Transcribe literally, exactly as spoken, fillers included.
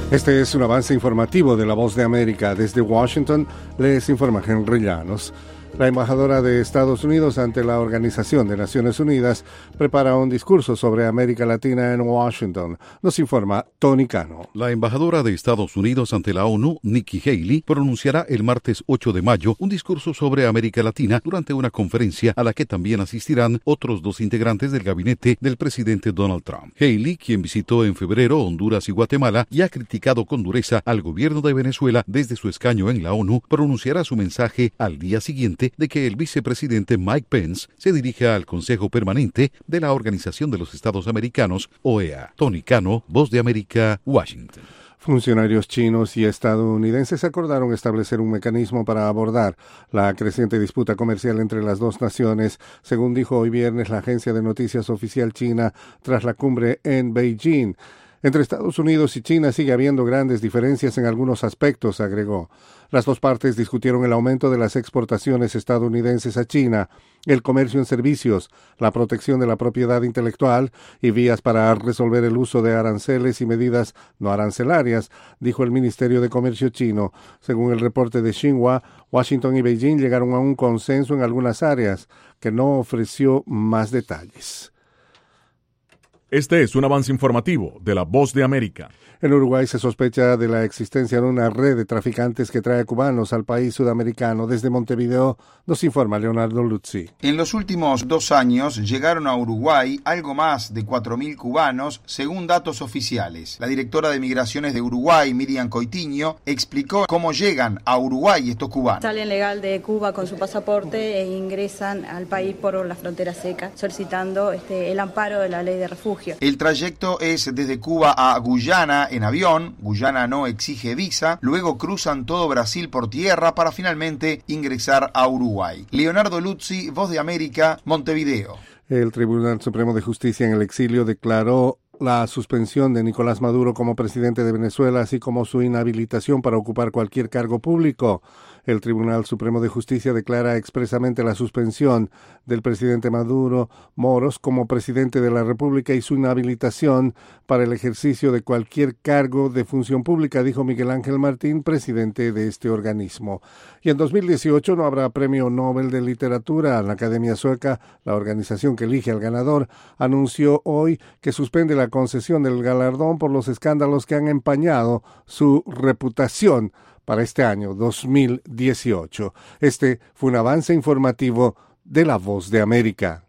Este es un avance informativo de La Voz de América. Desde Washington les informa Henry Llanos. La embajadora de Estados Unidos ante la Organización de Naciones Unidas prepara un discurso sobre América Latina en Washington. Nos informa Tony Cano. La embajadora de Estados Unidos ante la ONU, Nikki Haley, pronunciará el martes ocho de mayo un discurso sobre América Latina durante una conferencia a la que también asistirán otros dos integrantes del gabinete del presidente Donald Trump. Haley, quien visitó en febrero Honduras y Guatemala y ha criticado con dureza al gobierno de Venezuela desde su escaño en la ONU, pronunciará su mensaje al día siguiente de que el vicepresidente Mike Pence se dirija al Consejo Permanente de la Organización de los Estados Americanos, O E A. Tony Cano, Voz de América, Washington. Funcionarios chinos y estadounidenses acordaron establecer un mecanismo para abordar la creciente disputa comercial entre las dos naciones, según dijo hoy viernes la agencia de noticias oficial china tras la cumbre en Beijing. Entre Estados Unidos y China sigue habiendo grandes diferencias en algunos aspectos, agregó. Las dos partes discutieron el aumento de las exportaciones estadounidenses a China, el comercio en servicios, la protección de la propiedad intelectual y vías para resolver el uso de aranceles y medidas no arancelarias, dijo el Ministerio de Comercio chino. Según el reporte de Xinhua, Washington y Beijing llegaron a un consenso en algunas áreas, que no ofreció más detalles. Este es un avance informativo de La Voz de América. En Uruguay se sospecha de la existencia de una red de traficantes que trae cubanos al país sudamericano. Desde Montevideo nos informa Leonardo Luzzi. En los últimos dos años llegaron a Uruguay algo más de cuatro mil cubanos, según datos oficiales. La directora de Migraciones de Uruguay, Miriam Coitiño, explicó cómo llegan a Uruguay estos cubanos. Salen legal de Cuba con su pasaporte e ingresan al país por la frontera seca, solicitando este, el amparo de la ley de refugio. El trayecto es desde Cuba a Guyana en avión. Guyana no exige visa. Luego cruzan todo Brasil por tierra para finalmente ingresar a Uruguay. Leonardo Luzzi, Voz de América, Montevideo. El Tribunal Supremo de Justicia en el exilio declaró la suspensión de Nicolás Maduro como presidente de Venezuela, así como su inhabilitación para ocupar cualquier cargo público. El Tribunal Supremo de Justicia declara expresamente la suspensión del presidente Maduro Moros como presidente de la República y su inhabilitación para el ejercicio de cualquier cargo de función pública, dijo Miguel Ángel Martín, presidente de este organismo. Y en dos mil dieciocho no habrá Premio Nobel de Literatura. La Academia Sueca, la organización que elige al ganador, anunció hoy que suspende la concesión del galardón por los escándalos que han empañado su reputación para este año dos mil dieciocho. Este fue un avance informativo de La Voz de América.